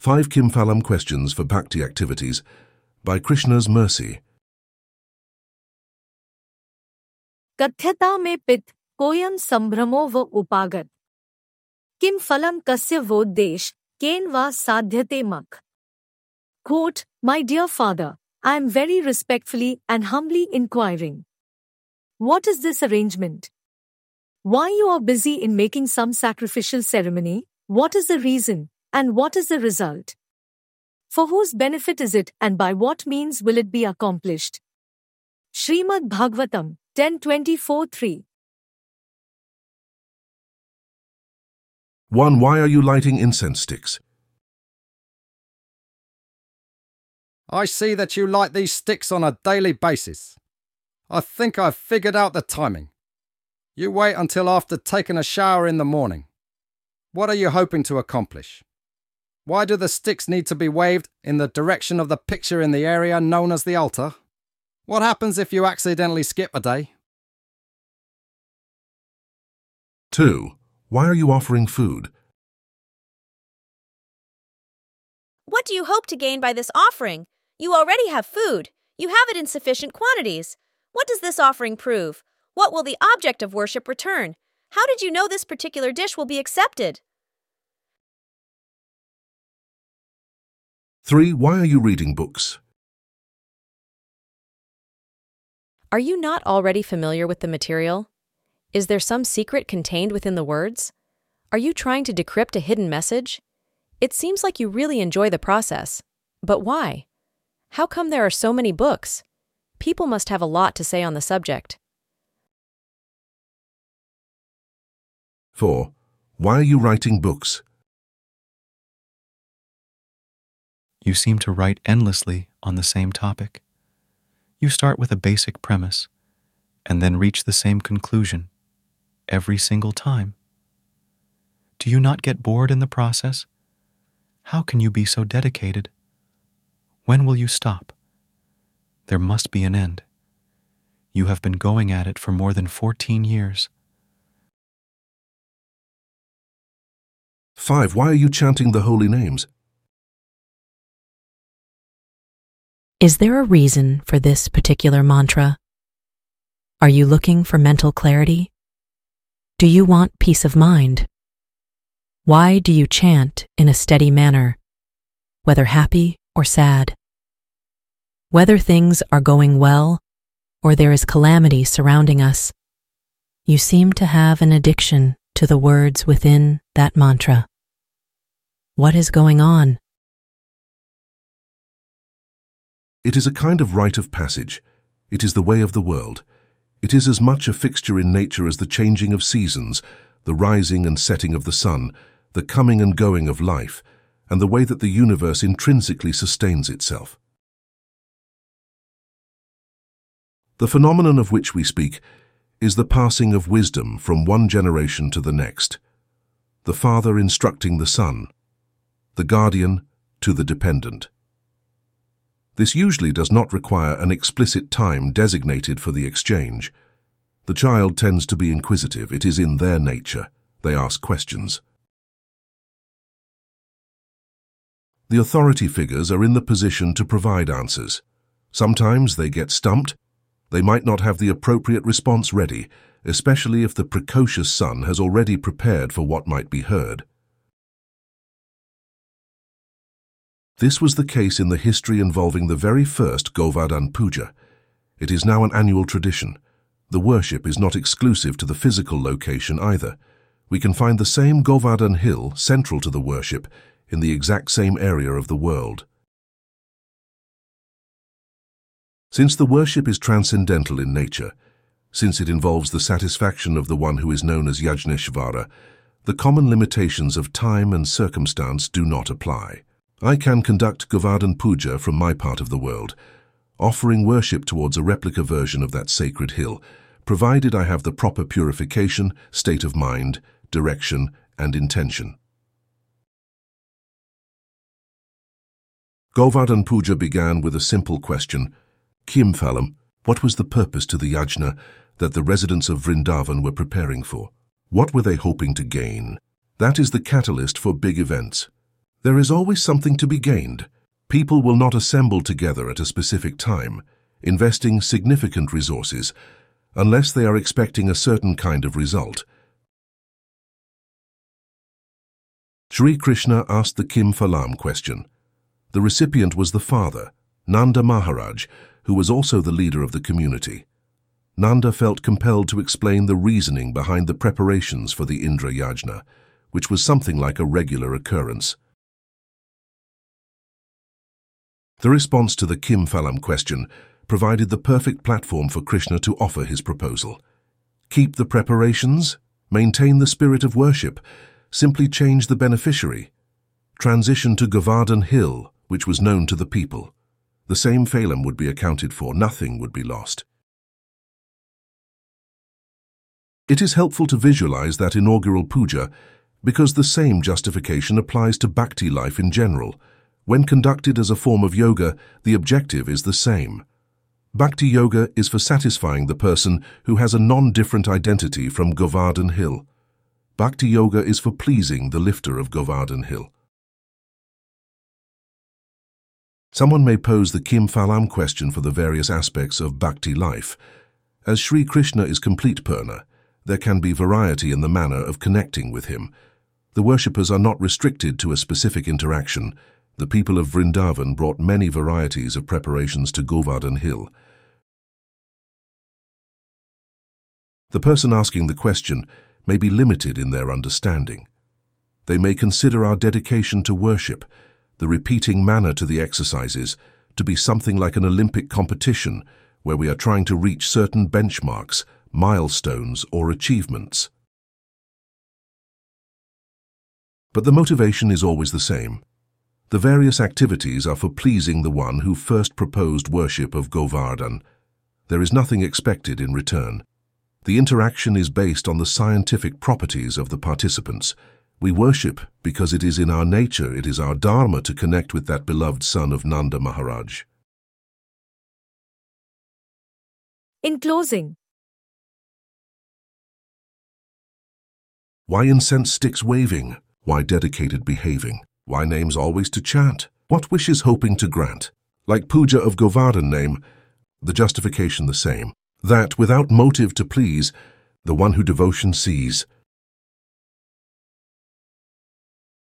5 Kimphalam questions for Bhakti activities by Krishna's mercy. कथ्यता में पित कोयम संभ्रमो व उपागत किम फलम कस्य वोद्देश केन वा साध्यते मख. Quote, My dear father, I am very respectfully and humbly inquiring. What is this arrangement? Why you are busy in making some sacrificial ceremony? What is the reason, and what is the result? For whose benefit is it, and by what means will it be accomplished? Srimad Bhagavatam 10:24-3. 1. Why are you lighting incense sticks? I see that you light these sticks on a daily basis. I think I've figured out the timing. You wait until after taking a shower in the morning. What are you hoping to accomplish? Why do the sticks need to be waved in the direction of the picture in the area known as the altar? What happens if you accidentally skip a day? 2. Why are you offering food? What do you hope to gain by this offering? You already have food. You have it in sufficient quantities. What does this offering prove? What will the object of worship return? How did you know this particular dish will be accepted? 3. Why are you reading books? Are you not already familiar with the material? Is there some secret contained within the words? Are you trying to decrypt a hidden message? It seems like you really enjoy the process. But why? How come there are so many books? People must have a lot to say on the subject. 4. Why are you writing books? You seem to write endlessly on the same topic. You start with a basic premise, and then reach the same conclusion every single time. Do you not get bored in the process? How can you be so dedicated? When will you stop? There must be an end. You have been going at it for more than 14 years. 5. Why are you chanting the holy names? Is there a reason for this particular mantra? Are you looking for mental clarity? Do you want peace of mind? Why do you chant in a steady manner, whether happy or sad? Whether things are going well or there is calamity surrounding us, you seem to have an addiction to the words within that mantra. What is going on? It is a kind of rite of passage. It is the way of the world. It is as much a fixture in nature as the changing of seasons, the rising and setting of the sun, the coming and going of life, and the way that the universe intrinsically sustains itself. The phenomenon of which we speak is the passing of wisdom from one generation to the next, the father instructing the son, the guardian to the dependent. This usually does not require an explicit time designated for the exchange. The child tends to be inquisitive. It is in their nature. They ask questions. The authority figures are in the position to provide answers. Sometimes they get stumped. They might not have the appropriate response ready, especially if the precocious son has already prepared for what might be heard. This was the case in the history involving the very first Govardhan Puja. It is now an annual tradition. The worship is not exclusive to the physical location either. We can find the same Govardhan hill central to the worship in the exact same area of the world. Since the worship is transcendental in nature, since it involves the satisfaction of the one who is known as Yajneshvara, the common limitations of time and circumstance do not apply. I can conduct Govardhan Puja from my part of the world, offering worship towards a replica version of that sacred hill, provided I have the proper purification, state of mind, direction, and intention. Govardhan Puja began with a simple question: Kimphalam, what was the purpose to the yajna that the residents of Vrindavan were preparing for? What were they hoping to gain? That is the catalyst for big events. There is always something to be gained. People will not assemble together at a specific time, investing significant resources, unless they are expecting a certain kind of result. Sri Krishna asked the Kim Phalam question. The recipient was the father, Nanda Maharaj, who was also the leader of the community. Nanda felt compelled to explain the reasoning behind the preparations for the Indra Yajna, which was something like a regular occurrence. The response to the Kim Phalam question provided the perfect platform for Krishna to offer his proposal. Keep the preparations, maintain the spirit of worship, simply change the beneficiary. Transition to Govardhan Hill, which was known to the people. The same phalam would be accounted for, nothing would be lost. It is helpful to visualize that inaugural puja because the same justification applies to bhakti life in general. When conducted as a form of yoga, the objective is the same. Bhakti yoga is for satisfying the person who has a non-different identity from Govardhan Hill. Bhakti yoga is for pleasing the lifter of Govardhan Hill. Someone may pose the Kim Phalam question for the various aspects of bhakti life. As Sri Krishna is complete Purna, there can be variety in the manner of connecting with him. The worshippers are not restricted to a specific interaction. The people of Vrindavan brought many varieties of preparations to Govardhan Hill. The person asking the question may be limited in their understanding. They may consider our dedication to worship, the repeating manner to the exercises, to be something like an Olympic competition where we are trying to reach certain benchmarks, milestones, or achievements. But the motivation is always the same. The various activities are for pleasing the one who first proposed worship of Govardhan. There is nothing expected in return. The interaction is based on the scientific properties of the participants. We worship because it is in our nature, it is our dharma to connect with that beloved son of Nanda Maharaj. In closing, why incense sticks waving? Why dedicated behaving? Why names always to chant? What wishes hoping to grant? Like puja of Govardhan name, the justification the same. That without motive to please, the one who devotion sees,